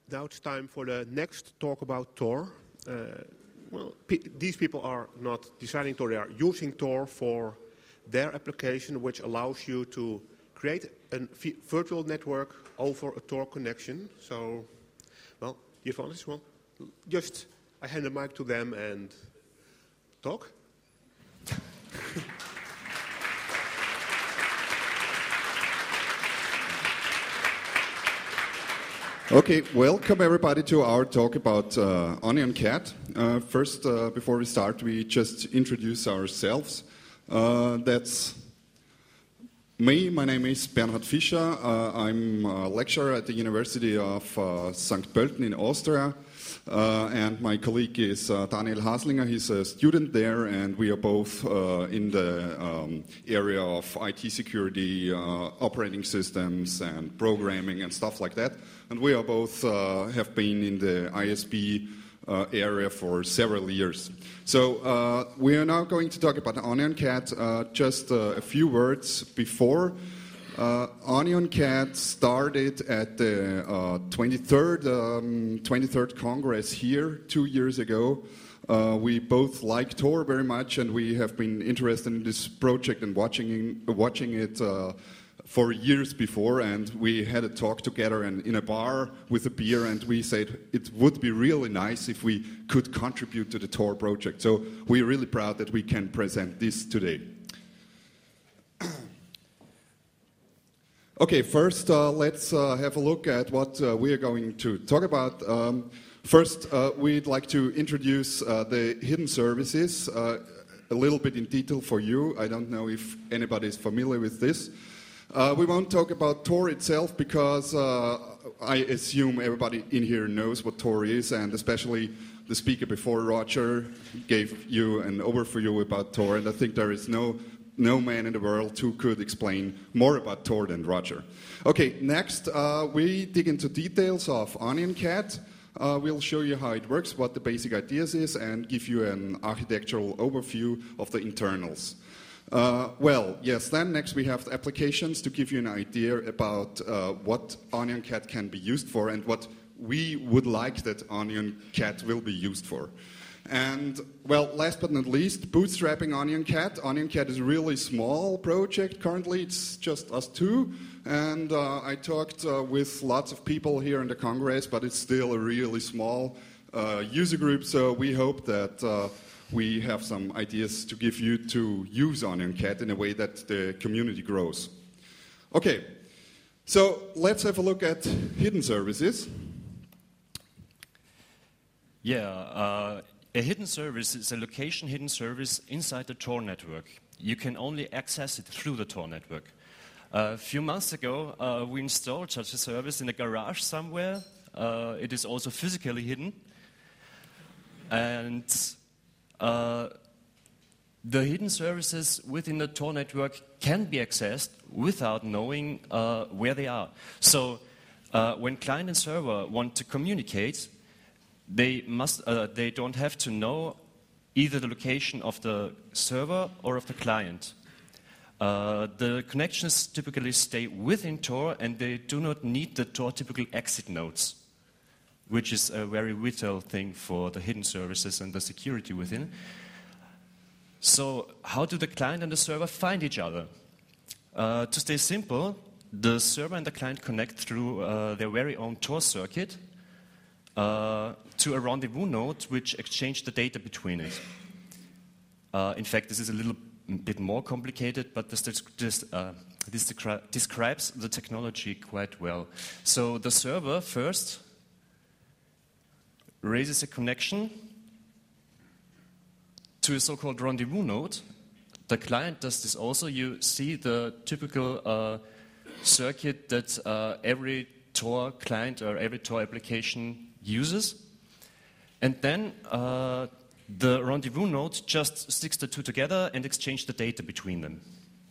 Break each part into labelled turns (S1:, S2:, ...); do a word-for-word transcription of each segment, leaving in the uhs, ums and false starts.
S1: now it's time for the next talk about Tor. Uh, well, pe these people are not designing Tor, they are using Tor for their application, which allows you to create a virtual network over a Tor connection. So, well, the advantage, well, just I hand the mic to them and talk.
S2: Okay, welcome everybody to our talk about uh, OnionCat. Uh, first, uh, before we start, we just introduce ourselves. Uh, that's me. My name is Bernhard Fischer. Uh, I'm a lecturer at the University of uh, Sankt Pölten in Austria. Uh, and my colleague is uh, Daniel Haslinger. He's a student there, and we are both uh, in the um, area of I T security, uh, operating systems, and programming and stuff like that. And we are both uh, have been in the I S P uh, area for several years. So uh, we are now going to talk about OnionCat. Uh, just uh, a few words before. Uh, OnionCat started at the uh, twenty-third, um, twenty-third Congress here two years ago. Uh, we both like Tor very much, and we have been interested in this project and watching, watching it uh, for years before. And we had a talk together and in a bar with a beer, and we said it would be really nice if we could contribute to the Tor project. So we're really proud that we can present this today. Okay, first uh, let's uh, have a look at what uh, we are going to talk about. Um, first, uh, we'd like to introduce uh, the hidden services uh, a little bit in detail for you. I don't know if anybody is familiar with this. Uh, we won't talk about Tor itself because uh, I assume everybody in here knows what Tor is, and especially the speaker before, Roger, gave you an overview about Tor, and I think there is no No man in the world who could explain more about Tor than Roger. Okay, next uh, we dig into details of OnionCat. Uh, we'll show you how it works, what the basic ideas is, and give you an architectural overview of the internals. Uh, well, yes, then next we have the applications to give you an idea about uh, what OnionCat can be used for and what we would like that OnionCat will be used for. And, well, last but not least, bootstrapping OnionCat. OnionCat is a really small project currently. It's just us two. And uh, I talked uh, with lots of people here in the Congress, but it's still a really small uh, user group. So we hope that uh, we have some ideas to give you to use OnionCat in a way that the community grows. Okay, so let's have a look at hidden services.
S3: Yeah. Uh A hidden service is a location-hidden service inside the Tor network. You can only access it through the Tor network. Uh, a few months ago, uh, we installed such a service in a garage somewhere. Uh, it is also physically hidden. And uh, the hidden services within the Tor network can be accessed without knowing uh, where they are. So uh, when client and server want to communicate, They must. Uh, they don't have to know either the location of the server or of the client. Uh, the connections typically stay within Tor, and they do not need the Tor typical exit nodes, which is a very vital thing for the hidden services and the security within. So, how do the client and the server find each other? Uh, to stay simple, the server and the client connect through uh, their very own Tor circuit. Uh, to a rendezvous node which exchange the data between it. Uh, in fact, this is a little bit more complicated, but this, this, uh, this describes the technology quite well. So the server first raises a connection to a so-called rendezvous node. The client does this also. You see the typical uh, circuit that uh, every Tor client or every Tor application uses. And then uh, the rendezvous node just sticks the two together and exchange the data between them.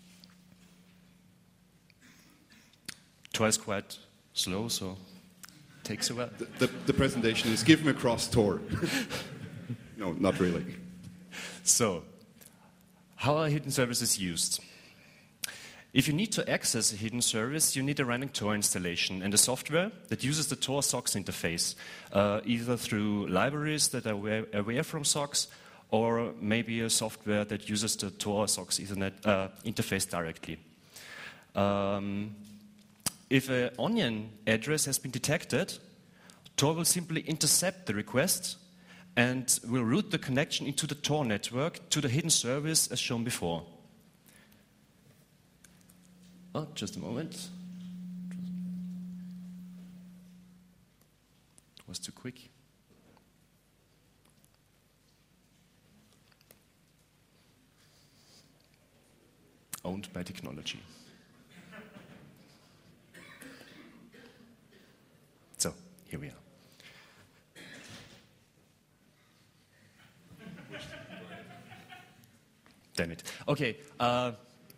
S3: Tor is quite slow, so it takes a while.
S2: The, the, the presentation is give me across Tor. No, not really.
S3: So, how are hidden services used? If you need to access a hidden service, you need a running Tor installation and a software that uses the Tor SOCKS interface, uh, either through libraries that are aware, aware from SOCKS, or maybe a software that uses the Tor SOCKS Ethernet uh, interface directly. Um, if an onion address has been detected, Tor will simply intercept the request and will route the connection into the Tor network to the hidden service as shown before. Oh, just a moment. It was too quick. Owned by technology. So, here we are. Damn it. Okay, uh,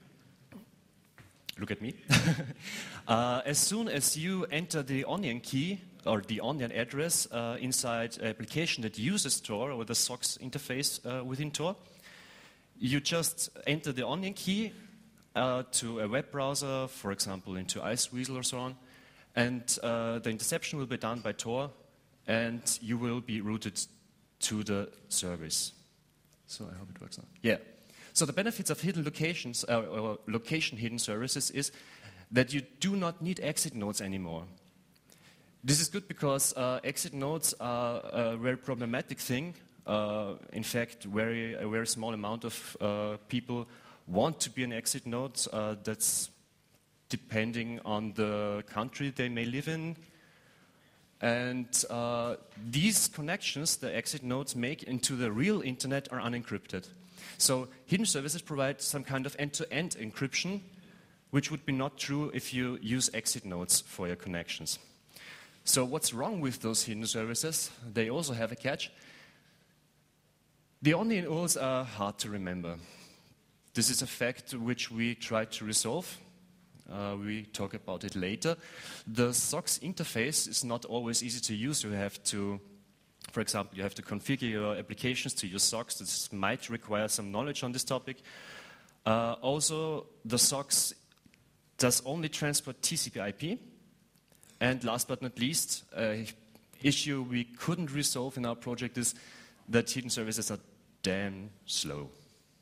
S3: look at me. uh, as soon as you enter the onion key, or the onion address uh, inside an application that uses Tor, or the SOCKS interface uh, within Tor, you just enter the onion key uh, to a web browser, for example, into Iceweasel or so on, and uh, the interception will be done by Tor, and you will be routed to the service. So I hope it works now. Yeah. So the benefits of hidden locations, uh, or location hidden services, is that you do not need exit nodes anymore. This is good because uh, exit nodes are a very problematic thing. Uh, in fact, very, a very small amount of uh, people want to be an exit node. Uh, that's depending on the country they may live in. And uh, these connections the exit nodes make into the real internet are unencrypted. So hidden services provide some kind of end-to-end encryption, which would be not true if you use exit nodes for your connections. So what's wrong with those hidden services? They also have a catch. The onion U R Ls are hard to remember. This is a fact which we try to resolve. Uh, we talk about it later. The SOCKS interface is not always easy to use. You have to, for example, you have to configure your applications to use SOCKS. This might require some knowledge on this topic. Uh, also, the SOCKS does only transport T C P I P. And last but not least, an issue we couldn't resolve in our project is that hidden services are damn slow.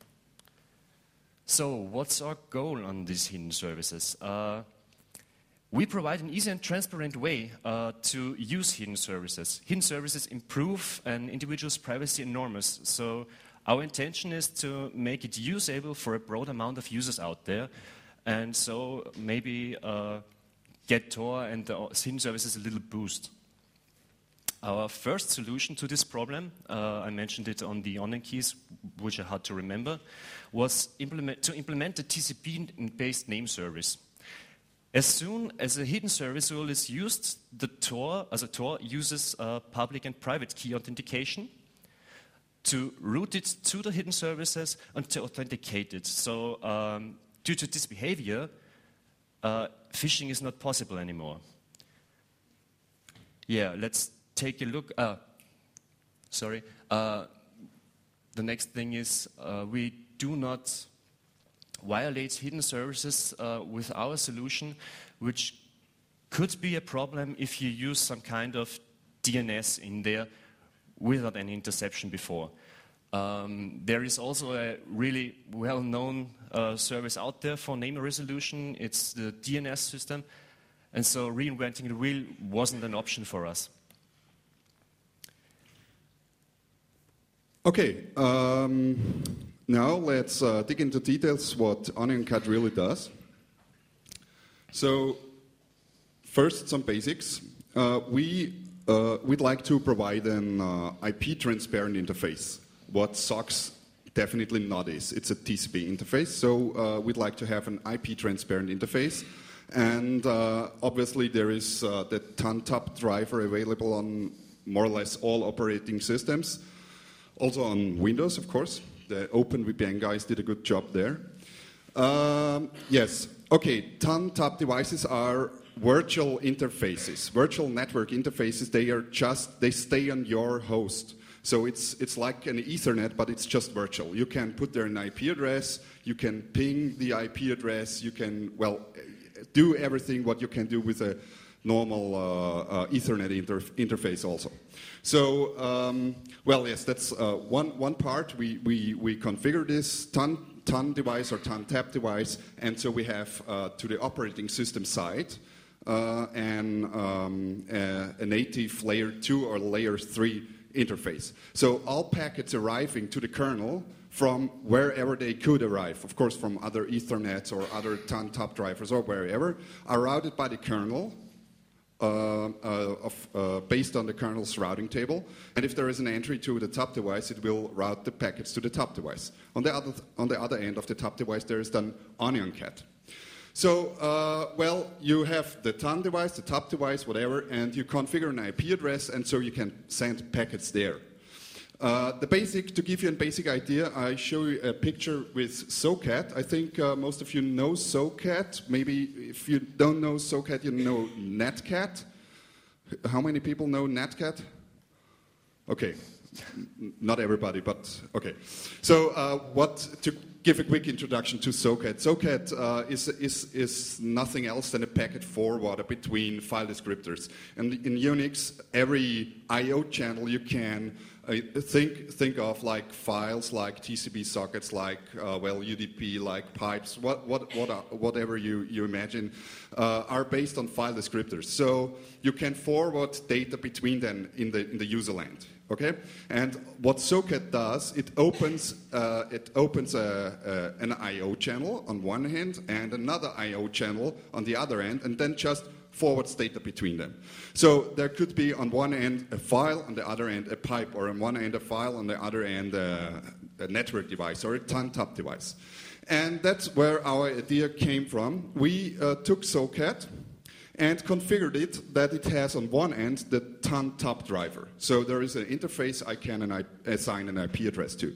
S3: So what's our goal on these hidden services? Uh, we provide an easy and transparent way uh, to use hidden services. Hidden services improve an individual's privacy enormous. So our intention is to make it usable for a broad amount of users out there. And so maybe uh, get Tor and the hidden services a little boost. Our first solution to this problem, uh, I mentioned it on the onion keys, which are hard to remember, was implement, to implement a T C P-based name service. As soon as a hidden service rule is used, the Tor, as a Tor, uses uh, public and private key authentication to route it to the hidden services and to authenticate it. So um, due to this behavior, uh, phishing is not possible anymore. Yeah, let's take a look. Uh, sorry. Uh, the next thing is uh, we do not violate hidden services uh, with our solution, which could be a problem if you use some kind of D N S in there without any interception before. Um, there is also a really well-known uh, service out there for name resolution. It's the D N S system. And so reinventing the wheel wasn't an option for us.
S2: Okay, um, now let's uh, dig into details what OnionCAT really does. So, first some basics. Uh, we, uh, we'd like to provide an uh, I P transparent interface, what SOCKS definitely not is. It's a T C P interface, so uh, we'd like to have an I P transparent interface. And uh, obviously there is uh, the TANTAP driver available on more or less all operating systems. Also on Windows, of course. The OpenVPN guys did a good job there. Um, yes, okay, TANTAP devices are virtual interfaces, virtual network interfaces. They are just, they stay on your host. So it's, it's like an Ethernet, but it's just virtual. You can put there an I P address, you can ping the I P address, you can, well, do everything what you can do with a normal uh, uh, Ethernet inter interface also. So, um, well, yes, that's uh, one, one part. We, we, we configure this T U N, T U N device or T U N tap device, and so we have uh, to the operating system side uh, and um, a, a native layer two or layer three interface. So all packets arriving to the kernel from wherever they could arrive, of course from other Ethernets or other T U N top drivers or wherever, are routed by the kernel uh, uh, of, uh, based on the kernel's routing table. And if there is an entry to the top device, it will route the packets to the top device. On the other, on the other end of the top device, there is then OnionCat. So, uh, well, you have the T U N device, the top device, whatever, and you configure an I P address, and so you can send packets there. Uh, the basic, to give you a basic idea, I show you a picture with SOCAT. I think uh, most of you know SOCAT. Maybe if you don't know SOCAT, you know NetCat. How many people know NetCat? Okay, not everybody, but okay. So, uh, what to give a quick introduction to SOCAT. SOCAT uh, is, is, is nothing else than a packet forwarder between file descriptors. And in Unix, every I O channel you can uh, think, think of like files, like T C P sockets, like, uh, well, U D P, like pipes, what, what, what are, whatever you, you imagine, uh, are based on file descriptors. So you can forward data between them in the, in the user land. Okay, and what SOCAT does, it opens uh, it opens a, a, an I O channel on one hand and another I O channel on the other end, and then just forwards data between them. So there could be on one end a file, on the other end a pipe, or on one end a file, on the other end a, a network device or a T U N top device. And that's where our idea came from. We uh, took SOCAT and configured it that it has on one end the T U N top driver. So there is an interface I can an I assign an I P address to.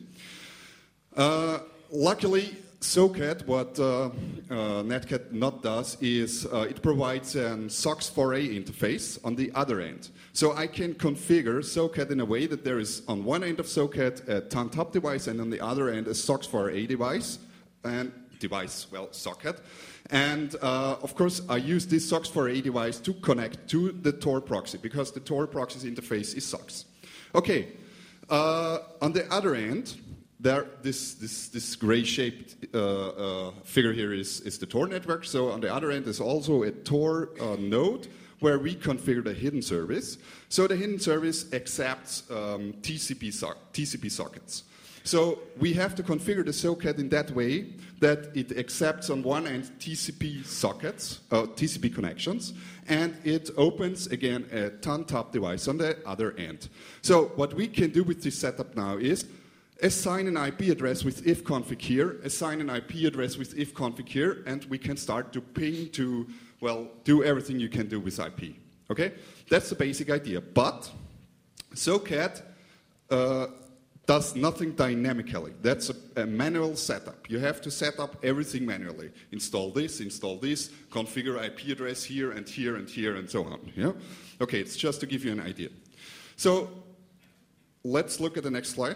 S2: Uh, luckily, SOCAT, what uh, uh, NetCat not does, is uh, it provides an SOX four A interface on the other end. So I can configure SOCAT in a way that there is on one end of SOCAT a T U N top device and on the other end a SOX four A device, and device, well, socket. And uh, of course, I use this SOX four A device to connect to the Tor proxy, because the Tor proxy's interface is SOX. Okay, uh, on the other end, there, this, this, this gray-shaped uh, uh, figure here is, is the Tor network. So on the other end is also a Tor uh, node where we configure the hidden service. So the hidden service accepts um, T C P, so T C P sockets. So we have to configure the SOCAT in that way that it accepts on one end T C P sockets, uh, T C P connections, and it opens again a T U N top device on the other end. So what we can do with this setup now is assign an I P address with ifconfig here, assign an I P address with ifconfig here, and we can start to ping to, well, do everything you can do with I P. Okay? That's the basic idea. But SOCAT uh, does nothing dynamically. That's a, a manual setup. You have to set up everything manually. Install this, install this, configure I P address here and here and here and so on. Yeah? Okay, it's just to give you an idea. So let's look at the next slide.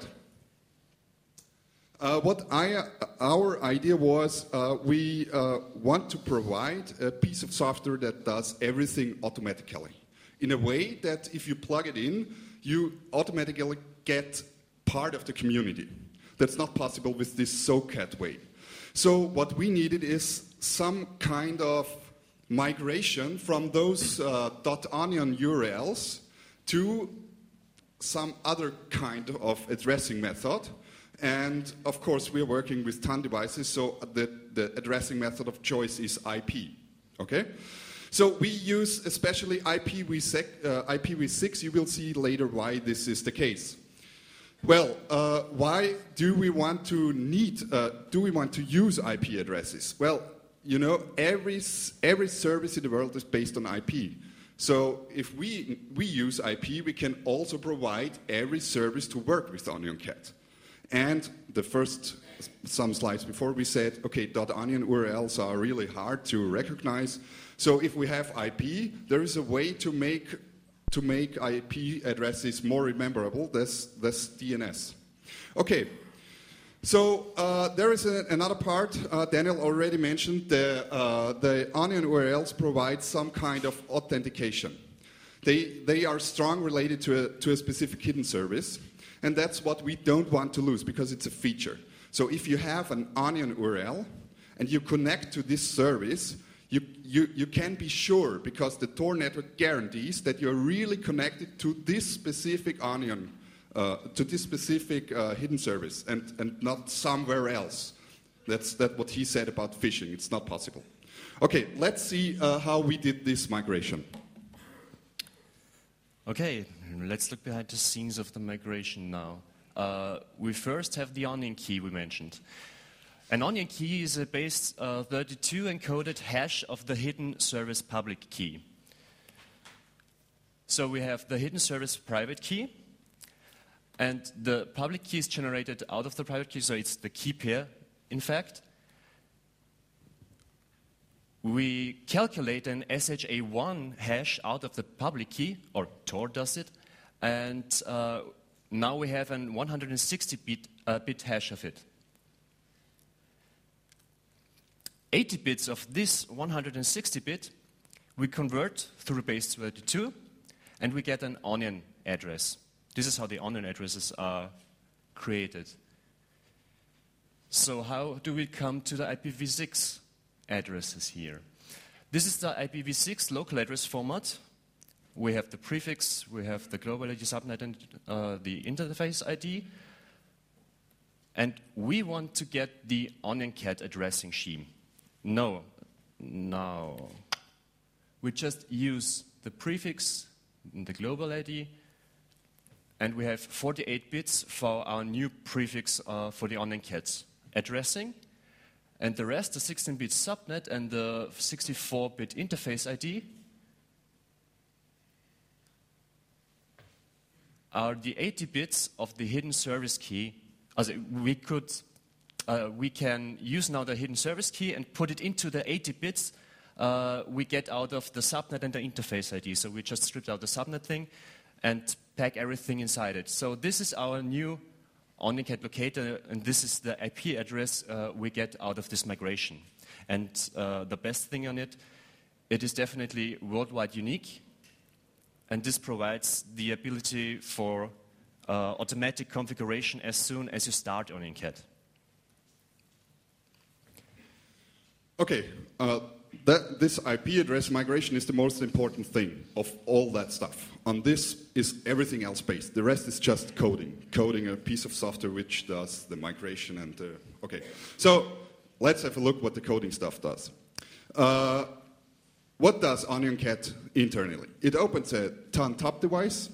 S2: Uh, what I, uh, our idea was, uh, we uh, want to provide a piece of software that does everything automatically. In a way that if you plug it in, you automatically get part of the community. That's not possible with this SOCAT way. So what we needed is some kind of migration from those uh, .onion U R Ls to some other kind of addressing method. And of course, we are working with T U N devices, so the, the addressing method of choice is I P. Okay? So we use especially I P v six. You will see later why this is the case. Well, uh, why do we want to need, uh, do we want to use I P addresses? Well, you know, every, every service in the world is based on I P. So if we, we use I P, we can also provide every service to work with OnionCat. And the first, some slides before, we said, okay, .onion U R Ls are really hard to recognize. So if we have I P, there is a way to make to make I P addresses more rememberable, that's, that's D N S. Okay, so uh, there is a, another part, uh, Daniel already mentioned, the, uh, the onion U R Ls provide some kind of authentication. They, they are strong related to a, to a specific hidden service, and that's what we don't want to lose because it's a feature. So if you have an onion U R L and you connect to this service, you, you, you can be sure, because the Tor network guarantees that you're really connected to this specific onion, uh, to this specific uh, hidden service, and, and not somewhere else. That's that what he said about phishing. It's not possible. Okay, let's see uh, how we did this migration.
S3: Okay, let's look behind the scenes of the migration now. Uh, we first have the onion key we mentioned. An onion key is a base uh, thirty-two encoded hash of the hidden service public key. So we have the hidden service private key, and the public key is generated out of the private key, so it's the key pair, in fact. We calculate an S H A one hash out of the public key, or Tor does it, and uh, now we have an one hundred sixty bit uh, bit hash of it. eighty bits of this one hundred sixty bit we convert through base thirty-two, and we get an onion address. This is how the onion addresses are created. So how do we come to the I P v six addresses here? This is the I P v six local address format. We have the prefix, we have the global I D subnet, and uh, the interface I D. And we want to get the OnionCat addressing scheme. No, no. We just use the prefix, the global I D, and we have forty-eight bits for our new prefix uh, for the OnionCat addressing. And the rest, the sixteen bit subnet and the sixty-four bit interface I D, are the eighty bits of the hidden service key. Also, we could, uh, we can use now the hidden service key and put it into the eighty bits uh, we get out of the subnet and the interface I D. So we just stripped out the subnet thing and pack everything inside it. So this is our new OnionCat locator, and this is the I P address uh, we get out of this migration. And uh, the best thing on it, it is definitely worldwide unique, and this provides the ability for uh, automatic configuration as soon as you start OnionCat.
S2: Okay, uh, that, this I P address migration is the most important thing of all that stuff. On this is everything else based. The rest is just coding. Coding a piece of software which does the migration and... Uh, okay, so let's have a look what the coding stuff does. Uh, what does OnionCat internally? It opens a TON-top device.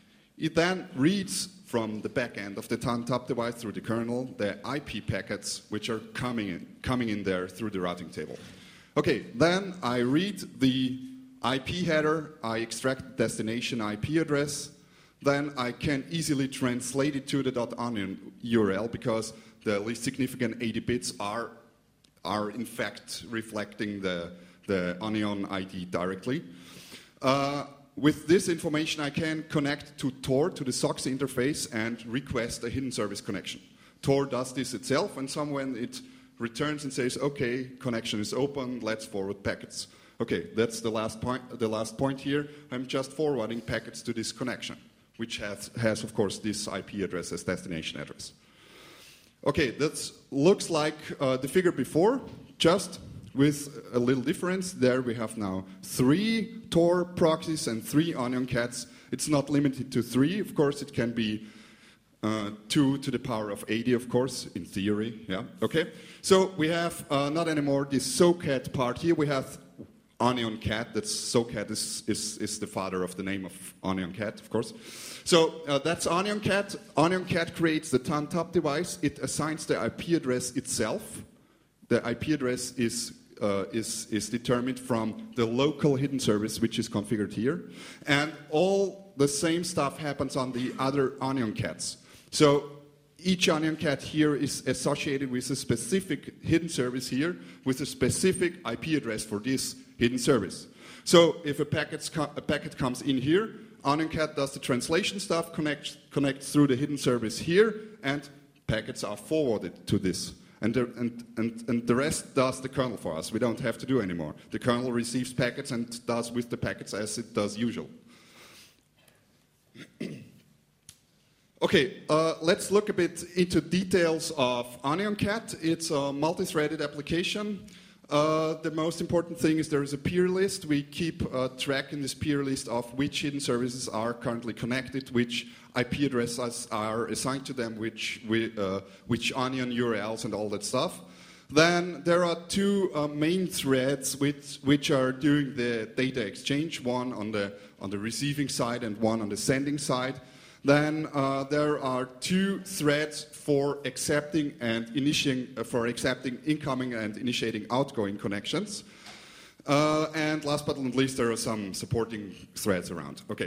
S2: It then reads from the back end of the TON-top device through the kernel the I P packets which are coming in, coming in there through the routing table. Okay, then I read the I P header, I extract the destination I P address, then I can easily translate it to the .onion U R L because the least significant eighty bits are, are in fact reflecting the, the onion I D directly. Uh, with this information I can connect to Tor, to the SOX interface, and request a hidden service connection. Tor does this itself, and someone it returns and says, okay, connection is open, let's forward packets. Okay, that's the last point, the last point here. I'm just forwarding packets to this connection, which has, has of course, this I P address as destination address. Okay, that looks like uh, the figure before, just with a little difference. There we have now three Tor proxies and three OnionCats. It's not limited to three, of course, it can be Uh, two to the power of eighty, of course, in theory, yeah, okay. So we have uh, not anymore this SOCAT part here, we have OnionCat, that's SOCAT is, is, is the father of the name of OnionCat, of course. So uh, that's OnionCat. OnionCat creates the TON-top device, it assigns the I P address itself. The I P address is, uh, is, is determined from the local hidden service, which is configured here. And all the same stuff happens on the other OnionCats. So each OnionCat here is associated with a specific hidden service here, with a specific I P address for this hidden service. So if a, co a packet comes in here, OnionCat does the translation stuff, connects, connects through the hidden service here, and packets are forwarded to this. And the, and, and, and the rest does the kernel for us. We don't have to do anymore. The kernel receives packets and does with the packets as it does usual. Okay, uh, let's look a bit into details of OnionCat. It's a multi-threaded application. Uh, the most important thing is there is a peer list. We keep uh, track in this peer list of which hidden services are currently connected, which I P addresses are assigned to them, which, we, uh, which Onion U R Ls and all that stuff. Then there are two uh, main threads which, which are doing the data exchange, one on the, on the receiving side and one on the sending side. Then uh, there are two threads for accepting and initiating, uh, for accepting incoming and initiating outgoing connections. Uh, and last but not least, there are some supporting threads around. Okay.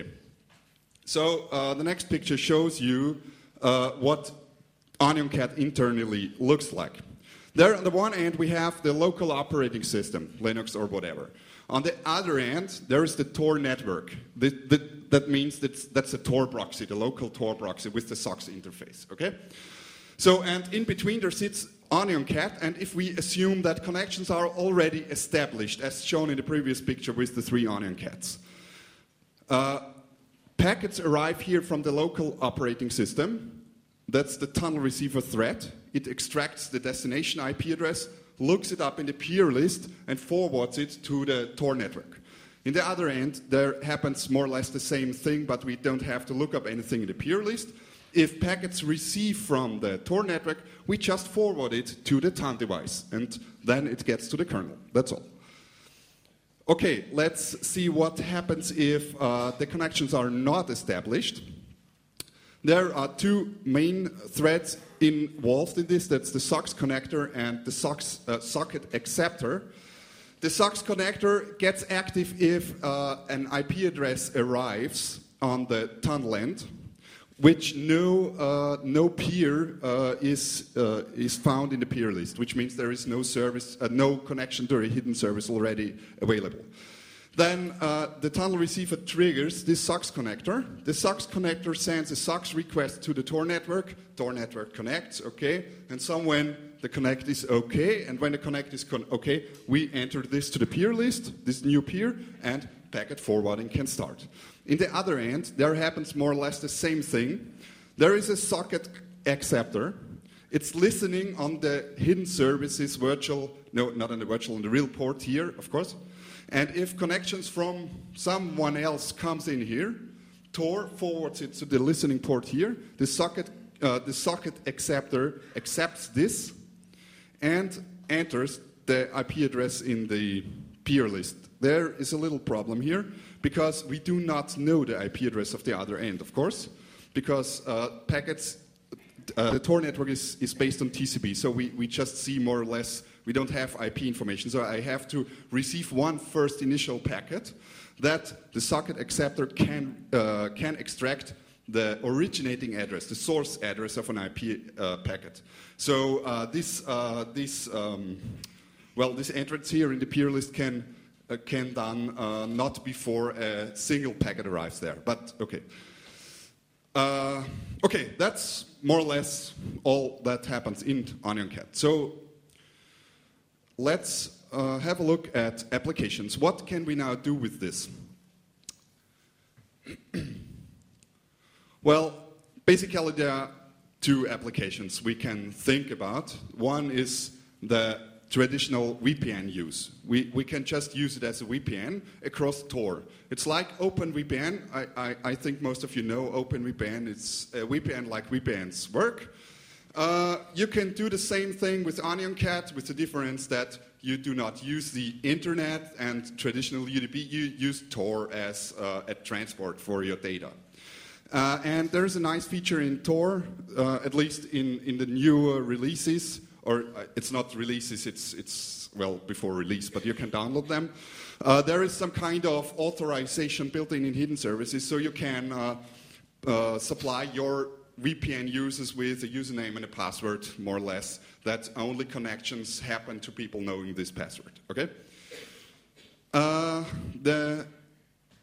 S2: So uh, the next picture shows you uh, what OnionCat internally looks like. There on the one end we have the local operating system, Linux or whatever. On the other end, there is the Tor network. The, the, that means that's, that's a Tor proxy, the local Tor proxy with the SOCKS interface, okay? So, and in between there sits OnionCat, and if we assume that connections are already established, as shown in the previous picture with the three OnionCats, uh, packets arrive here from the local operating system. That's the tunnel receiver thread. It extracts the destination I P address, looks it up in the peer list, and forwards it to the Tor network. In the other end, there happens more or less the same thing, but we don't have to look up anything in the peer list. If packets receive from the Tor network, we just forward it to the T A N device, and then it gets to the kernel. That's all. Okay, let's see what happens if uh, the connections are not established. There are two main threads involved in this. That's the SOCKS connector and the SOCKS uh, socket acceptor. The SOCKS connector gets active if uh, an I P address arrives on the tunnel end, which no, uh, no peer uh, is, uh, is found in the peer list, which means there is no service, uh, no connection to a hidden service already available. Then uh, the tunnel receiver triggers this SOCKS connector. The SOCKS connector sends a SOCKS request to the Tor network. Tor network connects, okay, and so when the connect is okay, and when the connect is con okay, we enter this to the peer list, this new peer, and packet forwarding can start. In the other end, there happens more or less the same thing. There is a socket acceptor. It's listening on the hidden services virtual, no, not on the virtual, on the real port here, of course. And if connections from someone else comes in here, Tor forwards it to the listening port here. The socket, uh, the socket acceptor accepts this and enters the I P address in the peer list. There is a little problem here because we do not know the I P address of the other end, of course, because uh, packets, uh, the Tor network is, is based on T C P, so we, we just see more or less. We don't have I P information, so I have to receive one first initial packet that the socket acceptor can, uh, can extract the originating address, the source address of an I P uh, packet. So uh, this, uh, this, um, well, this entrance here in the peer list can, uh, can done uh, not before a single packet arrives there, but okay. Uh, okay, that's more or less all that happens in OnionCat. So let's uh, have a look at applications. What can we now do with this? Well, basically there are two applications we can think about. One is the traditional V P N use. We, we can just use it as a V P N across Tor. It's like OpenVPN. I, I, I think most of you know OpenVPN. It's a V P N like V P Ns work. Uh, you can do the same thing with OnionCat, with the difference that you do not use the internet, and traditional U D P, you use Tor as uh, a transport for your data. Uh, and there's a nice feature in Tor, uh, at least in, in the newer releases, or uh, it's not releases, it's, it's, well, before release, but you can download them. Uh, there is some kind of authorization built in in hidden services, so you can uh, uh, supply your V P N users with a username and a password, more or less, that only connections happen to people knowing this password, okay? Uh, the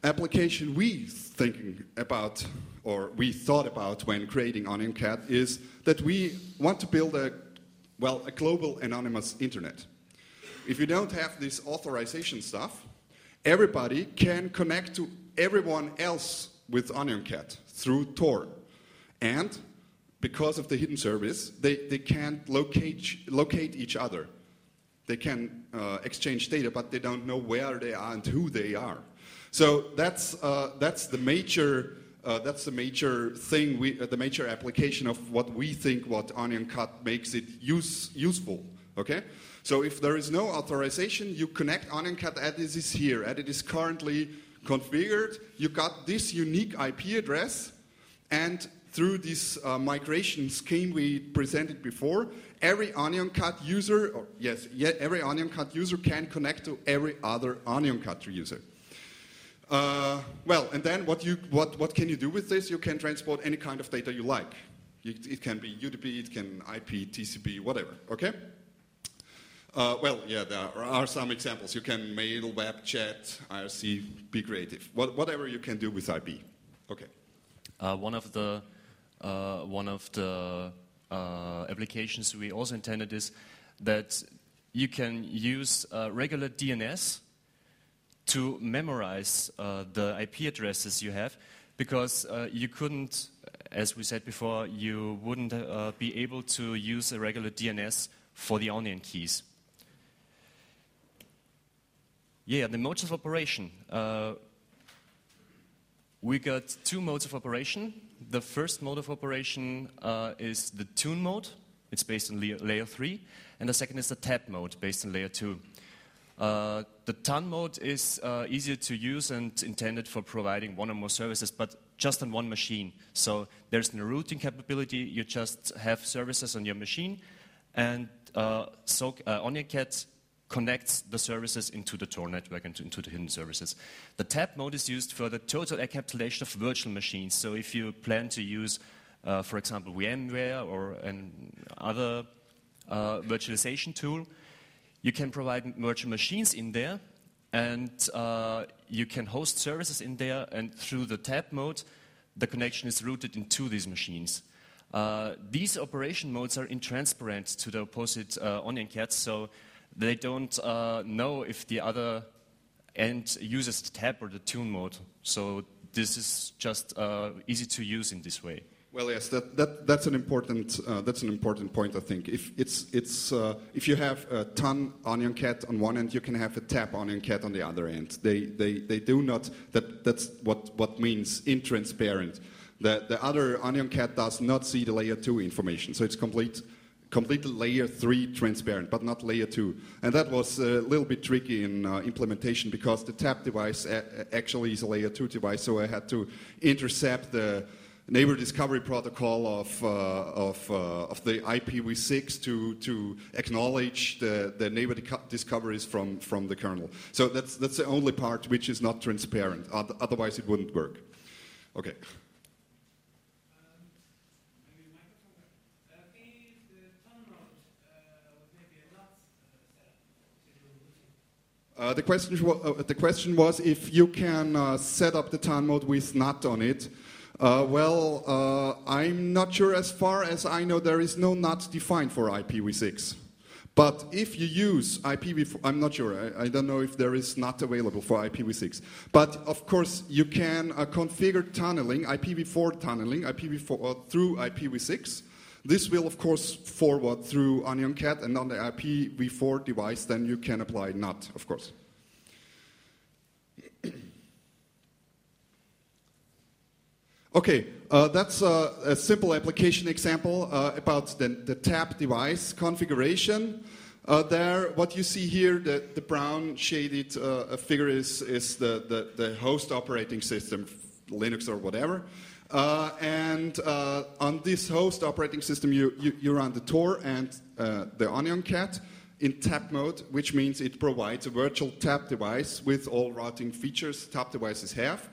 S2: application we thinking about, or we thought about when creating OnionCat, is that we want to build a, well, a global anonymous internet. If you don't have this authorization stuff, everybody can connect to everyone else with OnionCat through Tor. And because of the hidden service, they, they can't locate, locate each other. They can uh, exchange data, but they don't know where they are and who they are. So that's, uh, that's the major, uh, that's the major thing, we, uh, the major application of what we think what OnionCat makes it use, useful. Okay? So if there is no authorization, you connect OnionCat as it is here, as it is currently configured. You got this unique I P address, and through this uh, migration scheme we presented before, every OnionCat user, or yes, yeah, every OnionCat user can connect to every other OnionCat user. Uh, well, and then what, you, what, what can you do with this? You can transport any kind of data you like. It, it can be U D P, it can I P, T C P, whatever, okay? Uh, well, yeah, there are some examples. You can mail, web, chat, I R C, be creative. What, whatever you can do with I P. Okay.
S3: Uh, one of the, uh, one of the uh, applications we also intended is that you can use uh, regular D N S to memorize uh, the I P addresses you have, because uh, you couldn't, as we said before, you wouldn't uh, be able to use a regular D N S for the onion keys. Yeah, the modes of operation. Uh, we got two modes of operation. The first mode of operation uh, is the tune mode. It's based on layer three. And the second is the tap mode, based on layer two. Uh, the T U N mode is uh, easier to use and intended for providing one or more services, but just on one machine. So there's no routing capability. You just have services on your machine, and uh, so uh, OnionCat connects the services into the Tor network and into the hidden services. The tap mode is used for the total encapsulation of virtual machines. So if you plan to use, uh, for example, VMware or an other uh, virtualization tool, you can provide virtual machines in there, and uh, you can host services in there, and through the tap mode, the connection is routed into these machines. Uh, these operation modes are intransparent to the opposite uh, OnionCat, so they don't uh, know if the other end uses the tap or the tune mode. So this is just uh, easy to use in this way.
S2: Well, yes, that, that, that's an important uh, that's an important point. I think if it's it's uh, if you have a T U N OnionCat on one end, you can have a tap OnionCat on the other end. They they they do not. That that's what what means intransparent. The the other OnionCat does not see the layer two information, so it's complete. Completely layer three transparent, but not layer two. And that was a little bit tricky in uh, implementation, because the tap device a actually is a layer two device, so I had to intercept the neighbor discovery protocol of, uh, of, uh, of the I P v six to, to acknowledge the, the neighbor discoveries from, from the kernel. So that's, that's the only part which is not transparent, otherwise it wouldn't work. Okay. Uh, the, question uh, the question was if you can uh, set up the T U N mode with N A T on it. Uh, well, uh, I'm not sure. As far as I know, there is no N A T defined for I P v six. But if you use I P v four, I'm not sure. I, I don't know if there is N A T available for I P v six. But of course, you can uh, configure tunneling, I P v four tunneling, I P v four uh, through I P v six. This will, of course, forward through OnionCat, and on the I P v four device, then you can apply N A T, of course. Okay, uh, that's uh, a simple application example uh, about the, the tap device configuration. Uh, there, what you see here, the, the brown shaded uh, figure is, is the, the, the host operating system, Linux or whatever. Uh, and uh, on this host operating system, you, you, you run the Tor and uh, the OnionCat in tap mode, which means it provides a virtual tap device with all routing features tap devices have.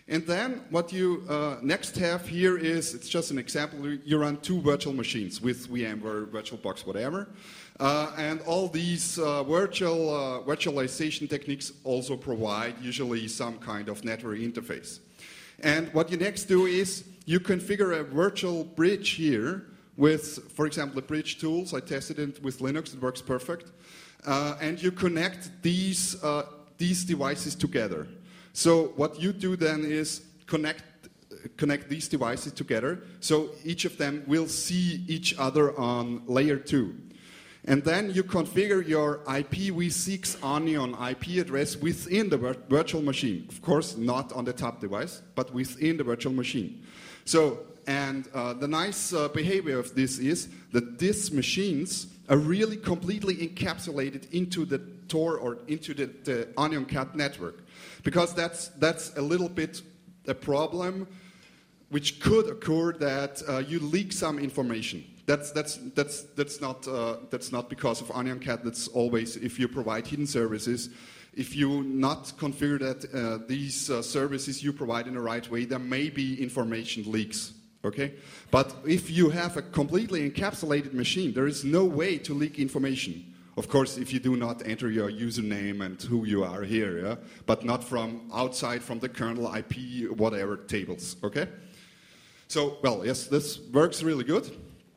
S2: And then what you uh, next have here is, it's just an example, you run two virtual machines with VMware, VirtualBox, whatever. Uh, and all these uh, virtual uh, virtualization techniques also provide usually some kind of network interface. And what you next do is you configure a virtual bridge here with, for example, the bridge tools. I tested it with Linux, it works perfect. Uh, and you connect these, uh, these devices together. So what you do then is connect, connect these devices together, so each of them will see each other on layer two. And then you configure your I P v six Onion I P address within the vir virtual machine. Of course, not on the top device, but within the virtual machine. So, and uh, the nice uh, behavior of this is that these machines are really completely encapsulated into the Tor or into the, the OnionCat network. Because that's, that's a little bit a problem which could occur, that uh, you leak some information. That's, that's, that's, that's, not, uh, that's not because of OnionCat. That's always if you provide hidden services. If you not configure that uh, these uh, services you provide in the right way, there may be information leaks. Okay? But if you have a completely encapsulated machine, there is no way to leak information. Of course, if you do not enter your username and who you are here, yeah? But not from outside, from the kernel, I P, whatever tables, okay? So, well, yes, this works really good.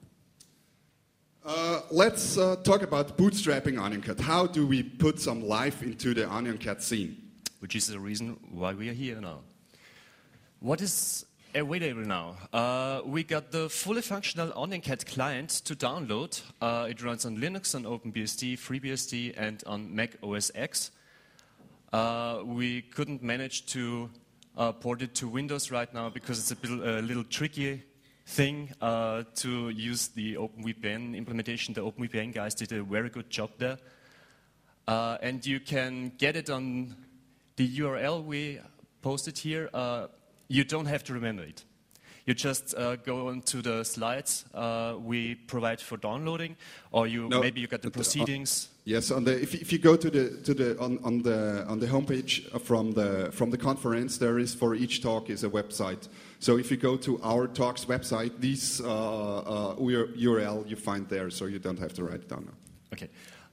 S2: Uh, let's uh, talk about bootstrapping OnionCat. How do we put some life into the OnionCat scene?
S3: Which is the reason why we are here now. What is available now? Uh, we got the fully functional OnionCat client to download. Uh, it runs on Linux, on OpenBSD, FreeBSD, and on Mac O S X. Uh, we couldn't manage to uh, port it to Windows right now because it's a, bit, a little tricky thing uh, to use the OpenVPN implementation. The OpenVPN guys did a very good job there. Uh, and you can get it on the U R L we posted here. Uh, you don't have to remember it. You just uh, go onto the slides uh, we provide for downloading, or you no, maybe you got the proceedings.
S2: Uh, yes, on the, if, if you go to the to the on, on the on the homepage from the from the conference, there is for each talk is a website. So if you go to our talks website, this uh, uh, U R L you find there, so you don't have to write it down now.
S3: Okay.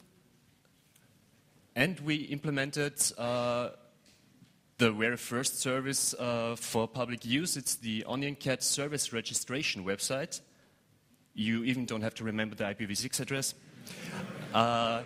S3: And we implemented uh, the very first service uh, for public use. It's the OnionCat service registration website. You even don't have to remember the I P v six address. Uh,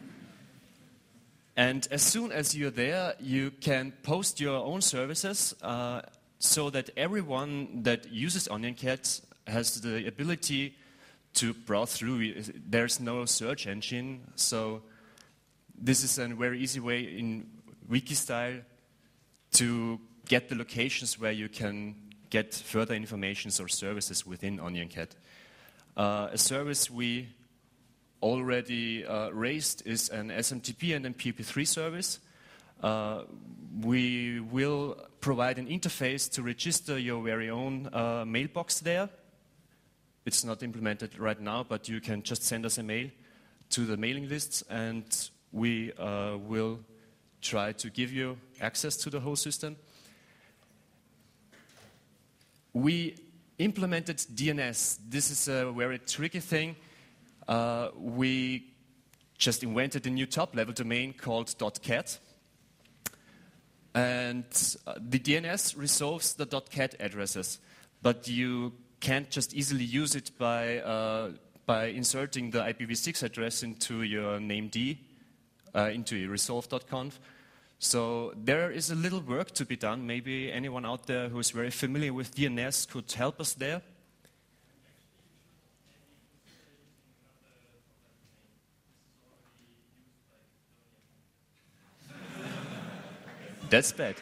S3: and as soon as you're there, you can post your own services uh, so that everyone that uses OnionCat has the ability to browse through. There's no search engine, so this is a very easy way in wiki style to get the locations where you can get further information or services within OnionCat. Uh, a service we already uh, raised is an S M T P and a P P three service. Uh, we will provide an interface to register your very own uh, mailbox there. It's not implemented right now, but you can just send us a mail to the mailing lists, and we uh, will try to give you access to the whole system. We implemented D N S. This is a very tricky thing. Uh, we just invented a new top-level domain called .cat. And uh, the D N S resolves the .cat addresses, but you can't just easily use it by, uh, by inserting the I P v six address into your named, uh, into your resolve dot conf. So there is a little work to be done. Maybe anyone out there who is very familiar with D N S could help us there. That's bad.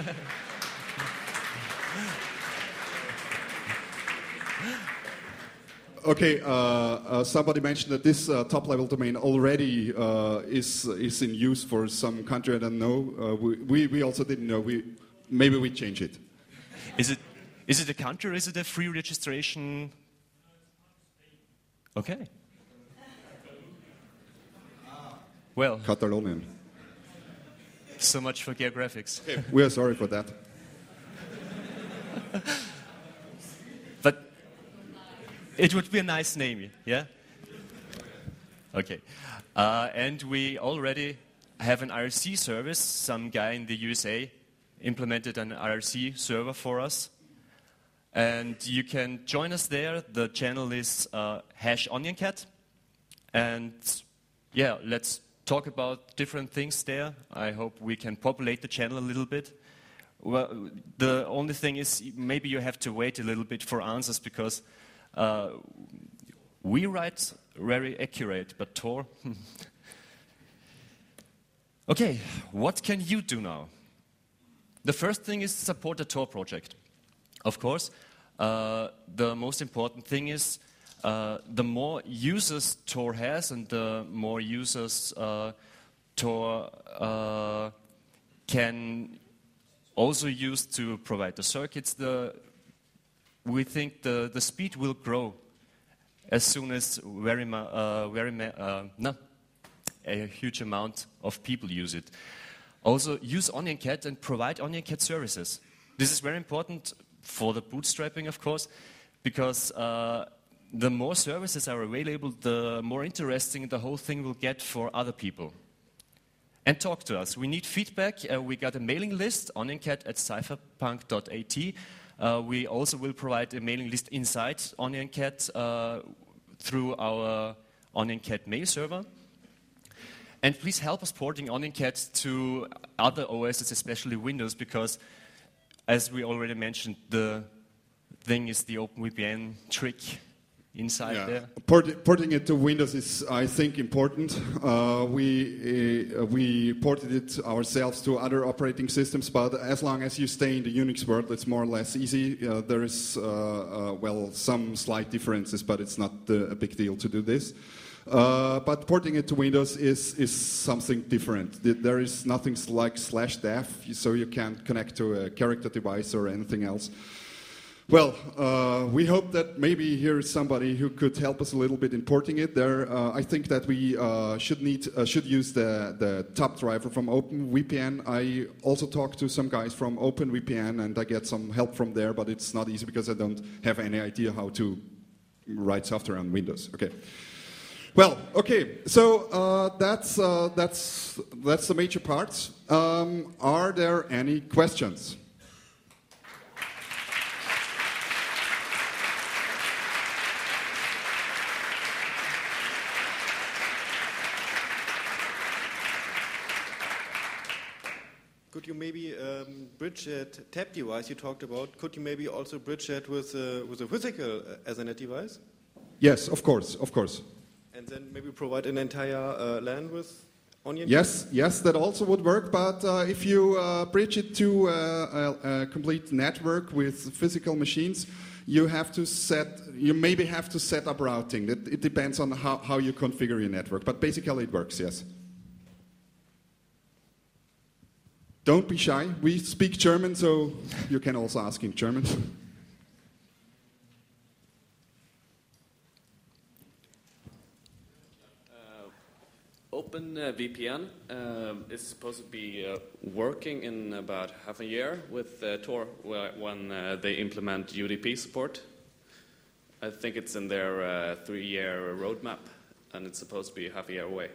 S2: Okay, uh, uh, somebody mentioned that this uh, top-level domain already uh, is is in use for some country. I don't know. Uh, we, we we also didn't know. We maybe we change it.
S3: Is it is it a country or is it a free registration? Okay. Well,
S2: Catalonian.
S3: So much for geographics.
S2: Okay, we are sorry for that.
S3: But it would be a nice name, yeah? Okay. Uh, and we already have an I R C service. Some guy in the U S A implemented an I R C server for us. And you can join us there. The channel is uh, hash OnionCat. And yeah, let's talk about different things there. I hope we can populate the channel a little bit. Well, the only thing is maybe you have to wait a little bit for answers because uh, we write very accurate, but Tor... Okay, what can you do now? The first thing is support the Tor project. Of course, uh, the most important thing is uh, the more users Tor has and the more users uh, Tor uh, can also use to provide the circuits, the, we think the, the speed will grow as soon as very, uh, very uh, no, a huge amount of people use it. Also, use OnionCat and provide OnionCat services. This is very important for the bootstrapping, of course, because uh, the more services are available, the more interesting the whole thing will get for other people. And talk to us. We need feedback. Uh, we got a mailing list, OnionCat at cypherpunk dot A T. Uh, we also will provide a mailing list inside OnionCat uh, through our OnionCat mail server. And please help us porting OnionCat to other O Ss, especially Windows, because as we already mentioned, the thing is the OpenVPN trick inside
S2: yeah.
S3: there.
S2: Port, porting it to Windows is, I think, important. Uh, we uh, we ported it ourselves to other operating systems, but as long as you stay in the Unix world, it's more or less easy. Uh, there is, uh, uh, well, some slight differences, but it's not uh, a big deal to do this. Uh, but porting it to Windows is, is something different. There is nothing like slash dev, so you can't connect to a character device or anything else. Well, uh, we hope that maybe here is somebody who could help us a little bit in porting it. There, uh, I think that we uh, should need uh, should use the the top driver from OpenVPN. I also talked to some guys from OpenVPN, and I get some help from there, but it's not easy because I don't have any idea how to write software on Windows. Okay. Well, okay, so uh, that's, uh, that's, that's the major parts. Um, are there any questions?
S4: Could you maybe um, bridge that tab device you talked about? Could you maybe also bridge that with, uh, with a physical Ethernet device?
S2: Yes, of course, of course.
S4: And then maybe provide an entire uh, LAN with OnionCat?
S2: Yes, yes, that also would work. But uh, if you uh, bridge it to uh, a, a complete network with physical machines, you have to set. You maybe have to set up routing. It, it depends on how, how you configure your network. But basically, it works. Yes. Don't be shy. We speak German, so you can also ask in German.
S5: OpenVPN uh, is supposed to be uh, working in about half a year with uh, Tor when uh, they implement U D P support. I think it's in their uh, three-year roadmap, and it's supposed to be half a year away.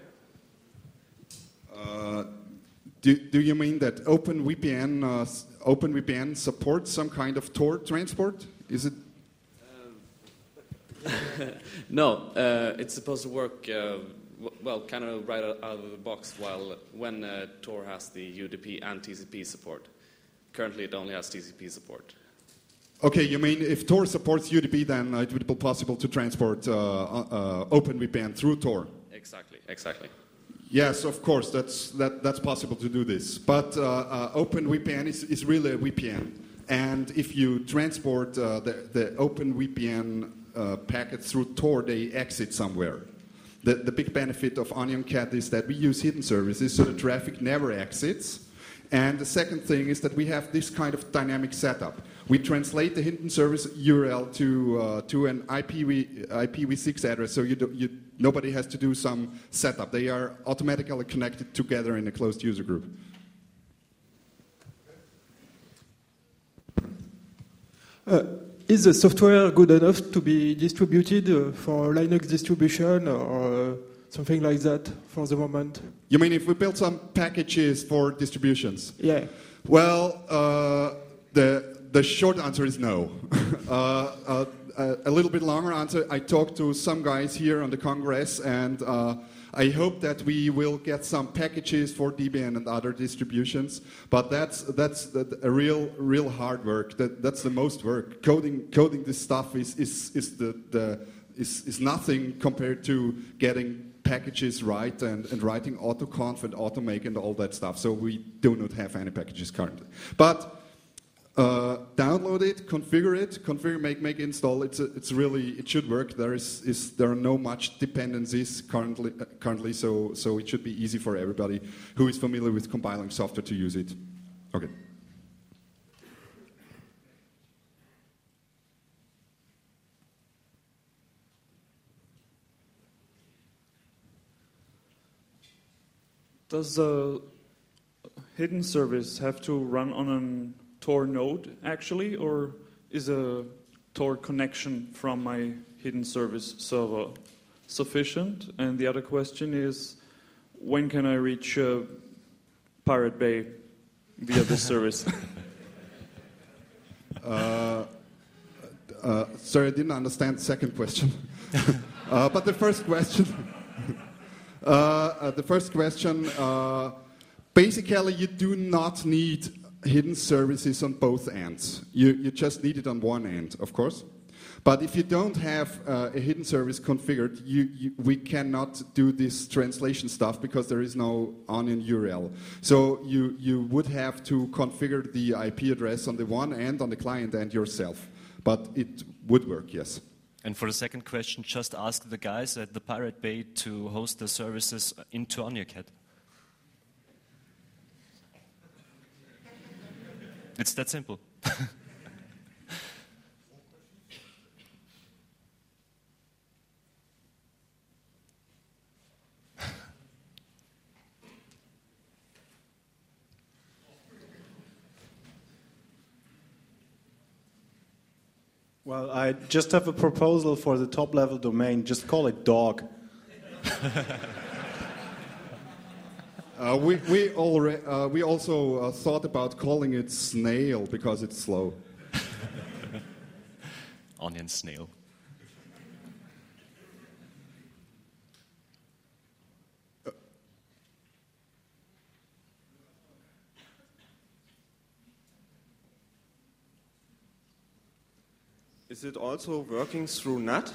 S2: Uh, do, do you mean that OpenVPN, uh, OpenVPN supports some kind of Tor transport? Is it?
S5: Uh, no, uh, it's supposed to work. Uh, Well, kind of right out of the box while when uh, Tor has the U D P and T C P support. Currently, it only has T C P support.
S2: Okay, you mean if Tor supports U D P, then it would be possible to transport uh, uh, OpenVPN through Tor?
S5: Exactly, exactly.
S2: Yes, of course, that's, that, that's possible to do this. But uh, uh, OpenVPN is, is really a V P N. And if you transport uh, the, the OpenVPN uh, packets through Tor, they exit somewhere. The, the big benefit of OnionCat is that we use hidden services, so the traffic never exits. And the second thing is that we have this kind of dynamic setup. We translate the hidden service U R L to, uh, to an I P v six address, so you do, you, nobody has to do some setup. They are automatically connected together in a closed user group.
S6: Uh, is the software good enough to be distributed uh, for Linux distribution or uh, something like that for the moment?
S2: You mean if we build some packages for distributions?
S6: Yeah.
S2: Well, uh, the the short answer is no. uh, uh, a little bit longer answer. I talked to some guys here on the Congress, and uh, I hope that we will get some packages for Debian and other distributions. But that's that's a real real hard work. That that's the most work. Coding coding this stuff is is is the, the is is nothing compared to getting packages right and, and writing autoconf and automake and all that stuff. So we do not have any packages currently. But uh, download it, configure it, configure, make, make, install. It's a, it's really it should work. There is, is there are no much dependencies currently uh, currently. So so it should be easy for everybody who is familiar with compiling software to use it. Okay.
S7: Does the hidden service have to run on a Tor node, actually, or is a Tor connection from my hidden service server sufficient? And the other question is, when can I reach uh, Pirate Bay via this service?
S2: uh, uh, sorry, I didn't understand the second question. uh, but the first question... Uh, uh, the first question, uh, basically you do not need hidden services on both ends. You, you just need it on one end, of course. But if you don't have uh, a hidden service configured, you, you, we cannot do this translation stuff because there is no onion U R L. So you, you would have to configure the I P address on the one end, on the client end yourself. But it would work, yes.
S3: And for the second question, just ask the guys at the Pirate Bay to host the services into OnyaCat. It's that simple.
S8: Well, I just have a proposal for the top-level domain. Just call it dog.
S2: uh, we, we, alre uh, we also uh, thought about calling it snail because it's slow.
S3: Onion snail.
S9: Is it also working through N A T?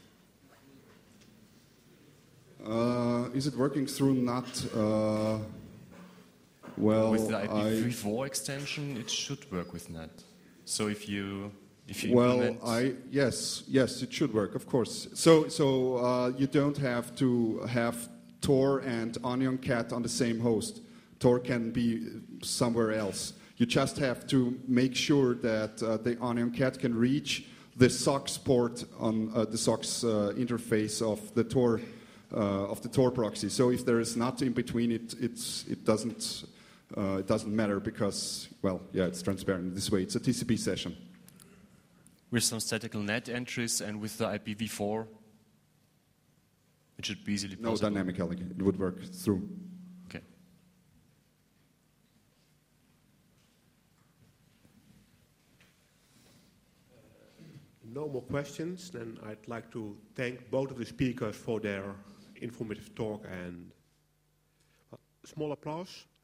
S2: Uh, is it working through N A T? Uh, well,
S3: with the I P v
S2: I,
S3: four extension, it should work with N A T. So if you if you
S2: well,
S3: implement...
S2: I yes, yes, it should work, of course. So so uh, you don't have to have Tor and OnionCat on the same host. Tor can be somewhere else. You just have to make sure that uh, the OnionCat can reach the SOCKS port on uh, the SOCKS uh, interface of the Tor uh, of the Tor proxy. So if there is not in between, it it's it doesn't uh, it doesn't matter because well yeah it's transparent this way. It's a T C P session
S3: with some statical N A T entries and with the I P v four, it should be easily possible.
S2: No, dynamically it would work through.
S3: Okay.
S1: No more questions, then I'd like to thank both of the speakers for their informative talk and a small applause.